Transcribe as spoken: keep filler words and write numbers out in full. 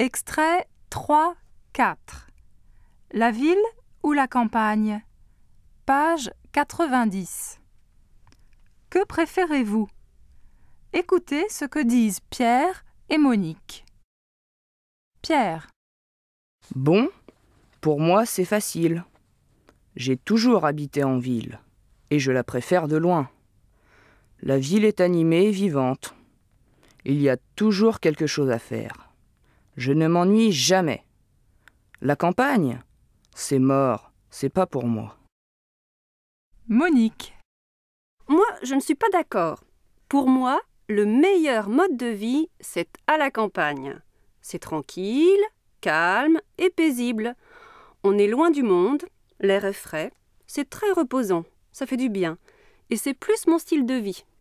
Extrait trois quatre. La ville ou la campagne? Page quatre-vingt-dix. Que préférez-vous? Écoutez ce que disent Pierre et Monique. Pierre. Bon, pour moi c'est facile. J'ai toujours habité en ville, et je la préfère de loin. La ville est animée et vivante. Il y a toujours quelque chose à faire. Je ne m'ennuie jamais. La campagne, c'est mort, c'est pas pour moi. Monique. Moi, je ne suis pas d'accord. Pour moi, le meilleur mode de vie, c'est à la campagne. C'est tranquille, calme et paisible. On est loin du monde, l'air est frais, c'est très reposant, ça fait du bien. Et c'est plus mon style de vie.